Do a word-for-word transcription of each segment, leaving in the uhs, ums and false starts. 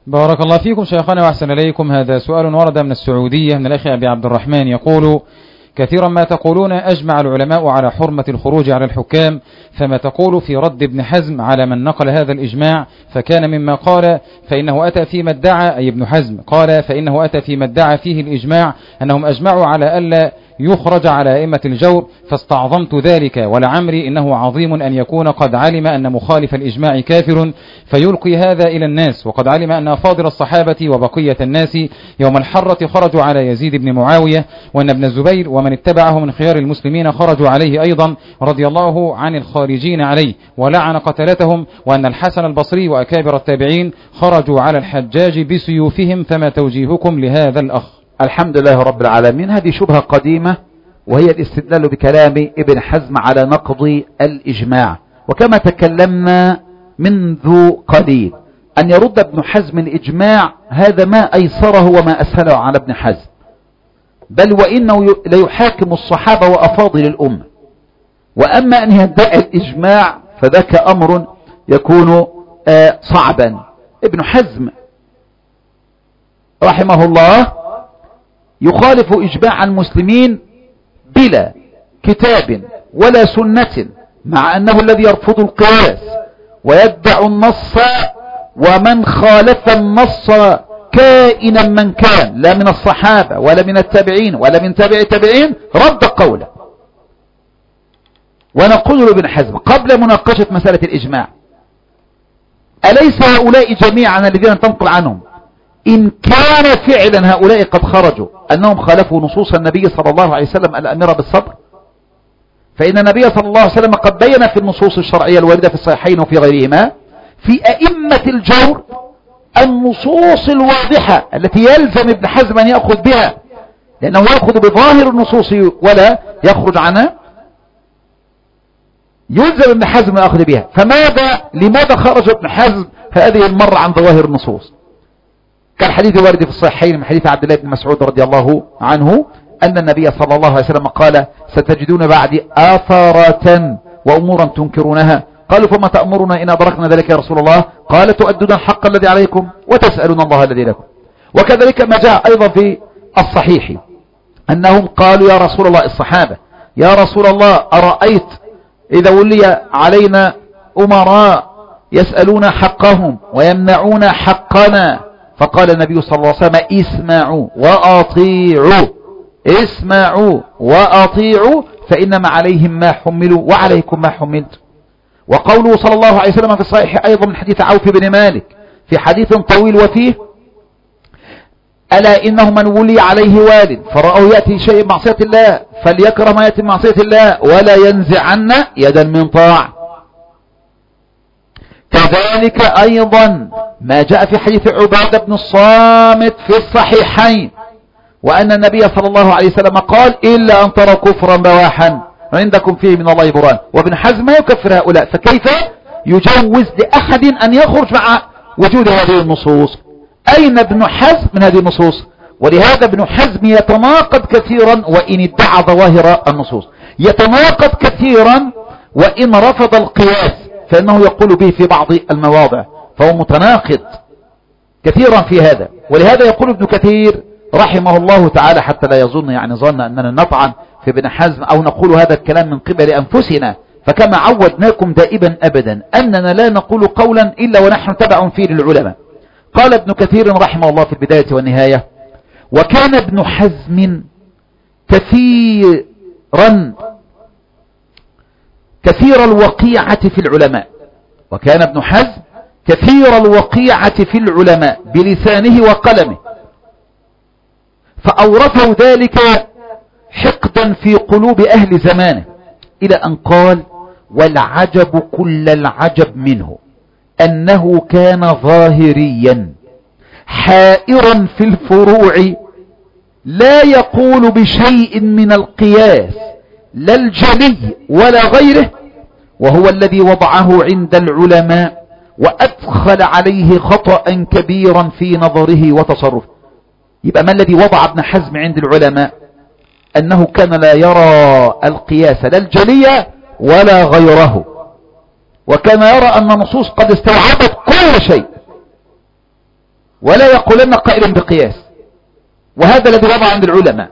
بارك الله فيكم شيخنا وأحسن إليكم. هذا سؤال ورد من السعودية من الأخ أبي عبد الرحمن يقول: كثيرا ما تقولون أجمع العلماء على حرمة الخروج على الحكام، فما تقول في رد ابن حزم على من نقل هذا الإجماع؟ فكان مما قال فإنه أتى فيما ادعى، أي ابن حزم قال فإنه أتى فيما ادعى فيه الإجماع أنهم أجمعوا على ألا يخرج على أئمة الجور، فاستعظمت ذلك، ولعمري إنه عظيم أن يكون قد علم أن مخالف الإجماع كافر فيلقي هذا إلى الناس، وقد علم أن أفاضل الصحابة وبقية الناس يوم الحرة خرجوا على يزيد بن معاوية، وأن ابن الزبير ومن اتبعه من خيار المسلمين خرجوا عليه أيضا رضي الله عن الخارجين عليه ولعن قتلتهم، وأن الحسن البصري وأكابر التابعين خرجوا على الحجاج بسيوفهم، فما توجيهكم لهذا الأخ؟ الحمد لله رب العالمين. هذه شبهة قديمة، وهي الاستدلال بكلام ابن حزم على نقض الإجماع. وكما تكلمنا منذ قليل أن يرد ابن حزم الإجماع هذا ما أيسره وما أسهله على ابن حزم، بل وإنه ليحاكم الصحابة وأفاضل الأمة. وأما أن يدعي الإجماع فذاك أمر يكون صعبا. ابن حزم رحمه الله يخالف إجماع المسلمين بلا كتاب ولا سنة، مع أنه الذي يرفض القياس ويدع النص، ومن خالف النص كائنا من كان لا من الصحابة ولا من التابعين ولا من تابع التابعين رد قوله. ونقول لابن حزم قبل مناقشة مسألة الإجماع: أليس هؤلاء جميعا الذين تنقل عنهم إن كان فعلا هؤلاء قد خرجوا أنهم خالفوا نصوص النبي صلى الله عليه وسلم الأمر بالصبر؟ فإن النبي صلى الله عليه وسلم قد بين في النصوص الشرعية الواردة في الصحيحين وفي غيرهما في أئمة الجور النصوص الواضحة التي يلزم ابن حزم أن يأخذ بها، لأنه يأخذ بظاهر النصوص ولا يخرج عنها. يلزم ابن حزم الأخذ بها. فماذا لماذا خرج ابن حزم هذه المرة عن ظواهر النصوص؟ كالحديث الوارد في الصحيحين من حديث عبد الله بن مسعود رضي الله عنه أن النبي صلى الله عليه وسلم قال: ستجدون بعدي آثارة وأمورا تنكرونها. قالوا: فما تأمرنا إن أدركنا ذلك يا رسول الله؟ قال: تؤدون الحق الذي عليكم وتسألون الله الذي لكم. وكذلك ما جاء أيضا في الصحيح أنهم قالوا: يا رسول الله، الصحابة: يا رسول الله، أرأيت إذا ولي علينا أمراء يسألون حقهم ويمنعون حقنا؟ فقال النبي صلى الله عليه وسلم: اسمعوا وأطيعوا، اسمعوا وأطيعوا، فإنما عليهم ما حملوا وعليكم ما حملت. وقوله صلى الله عليه وسلم في الصحيح أيضا من حديث عوف بن مالك في حديث طويل وفيه: ألا إنه من ولي عليه وال فرأوا يأتي شيء معصية الله فليكره ما يأتي معصية الله ولا ينزعن يدا من طاعة. كذلك أيضا ما جاء في حديث عبادة بن الصامت في الصحيحين، وأن النبي صلى الله عليه وسلم قال: إلا أن ترى كفرا بواحا عندكم فيه من الله برهان. وابن حزم ما يكفر هؤلاء، فكيف يجوز لأحد أن يخرج مع وجود هذه النصوص؟ أين ابن حزم من هذه النصوص؟ ولهذا ابن حزم يتناقض كثيرا وإن ادعى ظواهر النصوص، يتناقض كثيرا وإن رفض القياس فإنه يقول به في بعض المواضع، فهو متناقض كثيرا في هذا. ولهذا يقول ابن كثير رحمه الله تعالى، حتى لا يظن يعني ظن أننا نطعن في ابن حزم أو نقول هذا الكلام من قبل أنفسنا، فكما عودناكم دائما أبدا أننا لا نقول قولا إلا ونحن تبع فيه للعلماء. قال ابن كثير رحمه الله في البداية والنهاية: وكان ابن حزم كثيرا كثير الوقيعة في العلماء، وكان ابن حزم كثير الوقيعة في العلماء بلسانه وقلمه، فأورثه ذلك حقدا في قلوب أهل زمانه، إلى أن قال: والعجب كل العجب منه أنه كان ظاهريا حائرا في الفروع، لا يقول بشيء من القياس لا الجلي ولا غيره، وهو الذي وضعه عند العلماء وأدخل عليه خطأ كبيرا في نظره وتصرفه. يبقى ما الذي وضع ابن حزم عند العلماء؟ أنه كان لا يرى القياس لا الجلي ولا غيره، وكان يرى أن النصوص قد استوعبت كل شيء، ولا يقولن قائل بقياس، وهذا الذي وضع عند العلماء،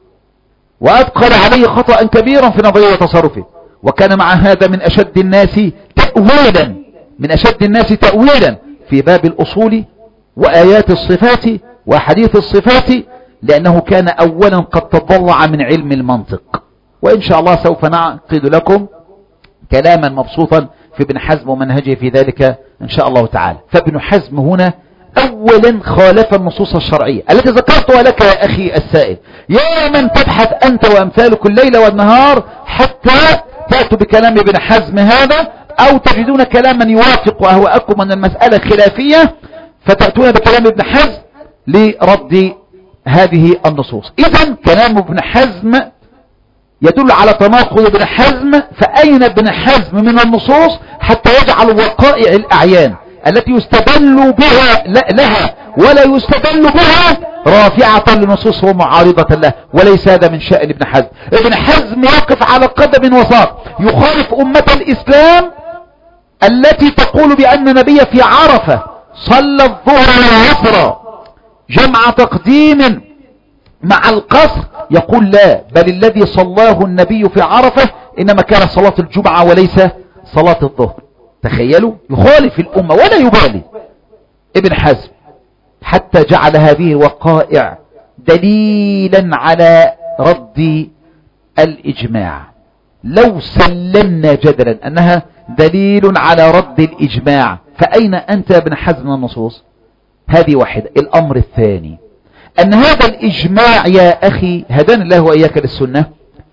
وأدخل عليه خطأ كبيرا في نظريه وتصرفه، وكان مع هذا من أشد الناس تأويلا من أشد الناس تأويلا في باب الأصول وآيات الصفات وحديث الصفات، لأنه كان أولا قد تضلع من علم المنطق. وإن شاء الله سوف نعقد لكم كلاما مبسوطا في ابن حزم ومنهجه في ذلك إن شاء الله تعالى. فابن حزم هنا أولا خالف النصوص الشرعية التي ذكرتها لك يا أخي السائل، يا من تبحث أنت وأمثالك الليل والنهار حتى تأتوا بكلام ابن حزم هذا، أو تجدون كلاما يوافق أهواءكم أن المسألة خلافية فتأتون بكلام ابن حزم لرد هذه النصوص. إذن كلام ابن حزم يدل على تناقض ابن حزم، فأين ابن حزم من النصوص حتى يجعل وقائع الأعيان التي يستدل بها لها ولا يستدل بها رافعة لنصوص ومعارضة له، وليس هذا من شأن ابن حزم. ابن حزم يقف على قدم وساق يخالف أمة الإسلام التي تقول بأن النبي في عرفة صلى الظهر والعصر جمع تقديم مع القصر، يقول لا، بل الذي صلاه النبي في عرفة إنما كان صلاة الجمعة وليس صلاة الظهر. تخيلوا، يخالف الأمة ولا يبالي ابن حزم، حتى جعل هذه الوقائع دليلا على رد الإجماع. لو سلمنا جدلا أنها دليل على رد الإجماع، فأين أنت ابن حزم من النصوص؟ هذه واحدة. الأمر الثاني أن هذا الإجماع يا أخي هدانا الله وإياك للسنة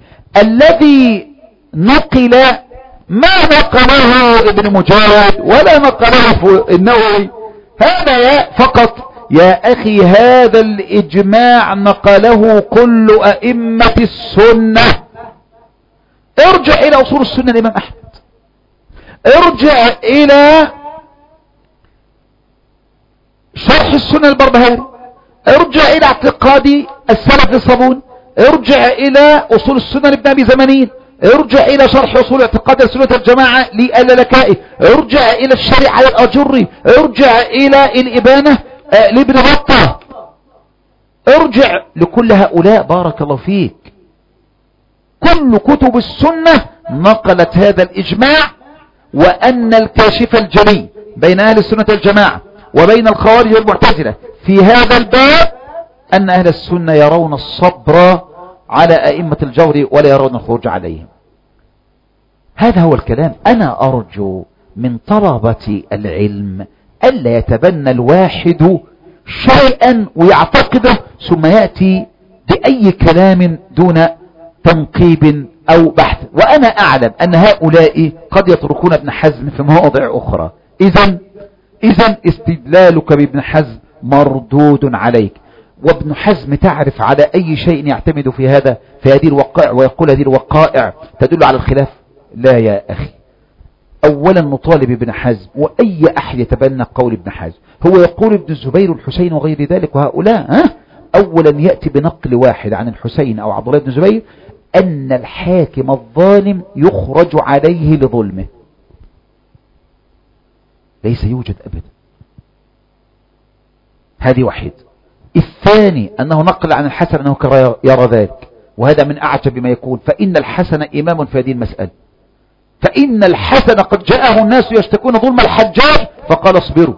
الذي نقل ما نقله ابن مجاهد ولا نقله النووي، هذا يا فقط يا أخي هذا الإجماع نقله كل أئمة السنة. ارجع إلى أصول السنة الإمام أحمد، ارجع إلى شرح السنة البربهاري، ارجع إلى اعتقاد السلف الصابون، ارجع إلى أصول السنة لابن أبي زمانين، ارجع إلى شرح أصول اعتقاد السنة الجماعة للالكائي، ارجع إلى الشريعة للأجري، ارجع إلى الإبانة لابن بطة، ارجع لكل هؤلاء بارك الله فيك. كل كتب السنة نقلت هذا الإجماع، وأن الكاشف الجلي بين أهل السنة الجماعة وبين الخوارج والمعتزلة في هذا الباب أن أهل السنة يرون الصبر على أئمة الجور ولا يرون الخروج عليهم. هذا هو الكلام. أنا أرجو من طلبة العلم ألا يتبنى الواحد شيئا ويعتقده ثم يأتي بأي كلام دون تنقيب أو بحث. وأنا أعلم أن هؤلاء قد يتركون ابن حزم في مواضع أخرى. إذن إذن استدلالك بابن حزم مردود عليك. وابن حزم تعرف على أي شيء يعتمد في هذا في هذه الوقائع ويقول هذه الوقائع تدل على الخلاف؟ لا يا أخي. أولا نطالب ابن حزم وأي أحد يتبنى قول ابن حزم، هو يقول ابن الزبير والحسين وغير ذلك وهؤلاء ها؟ أولا يأتي بنقل واحد عن الحسين أو عبد الله بن الزبير أن الحاكم الظالم يخرج عليه لظلمه، ليس يوجد أبدا. هذه واحد. الثاني أنه نقل عن الحسن أنه كان يرى ذلك، وهذا من أعجب ما يكون، فإن الحسن إمام في هذه المسألة، فإن الحسن قد جاءه الناس يشتكون ظلم الحجاج فقال اصبروا،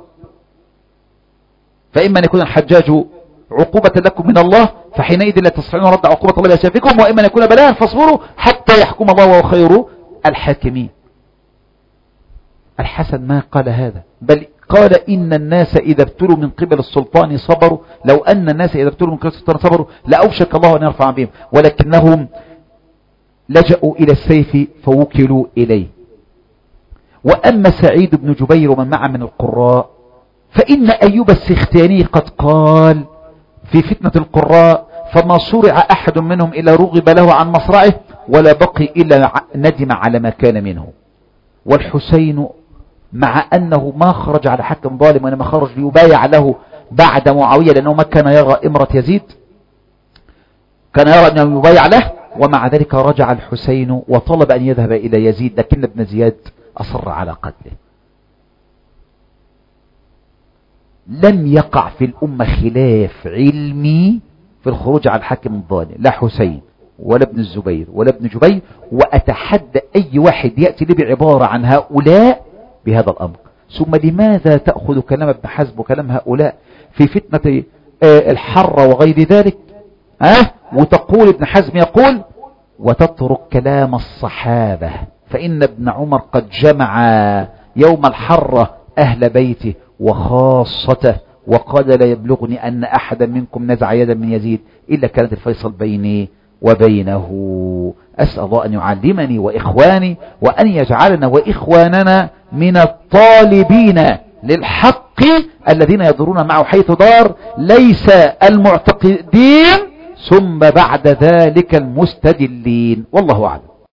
فإما أن يكون الحجاج عقوبة لكم من الله فحينئذ لا تستطيعون رد عقوبة الله بأسيافكم، وإما أن يكون بلاء فاصبروا حتى يحكم الله وهو خير الحاكمين. الحسن ما قال هذا، بل قال إن الناس إذا ابتلوا من قبل السلطان صبروا، لو أن الناس إذا ابتلوا من قبل السلطان صبروا لأوشك الله أن يرفع بهم، ولكنهم لجأوا إلى السيف فوكلوا إليه. وأما سعيد بن جبير ومن معه من القراء فإن أيوب السختياني قد قال في فتنة القراء فما صرع أحد منهم إلا رغب له عن مصرعه ولا بقي إلا ندم على ما كان منه. والحسين مع أنه ما خرج على حكم ظالم وإنما خرج ليبايع له بعد معاوية لأنه ما كان يرى إمرة يزيد، كان يرى أنه يبايع له، ومع ذلك رجع الحسين وطلب أن يذهب إلى يزيد لكن ابن زياد أصر على قتله. لم يقع في الأمة خلاف علمي في الخروج على الحاكم الظالم، لا حسين ولا ابن الزبير ولا ابن جبير، وأتحدى أي واحد يأتي لي بعبارة عن هؤلاء بهذا الأمر. ثم لماذا تأخذ كلام ابن حزم وكلام هؤلاء في فتنة الحرة وغير ذلك، ها؟ وتقول ابن حزم يقول وتترك كلام الصحابة، فإن ابن عمر قد جمع يوم الحرة أهل بيته وخاصته وقال لا يبلغني أن أحدا منكم نزع يدا من يزيد إلا كانت الفيصل بيني وبينه. أسأل الله أن يعلمني وإخواني وأن يجعلنا وإخواننا من الطالبين للحق الذين يدورون معه حيث دار، ليس المعتقدين ثم بعد ذلك المستدلين. والله أعلم.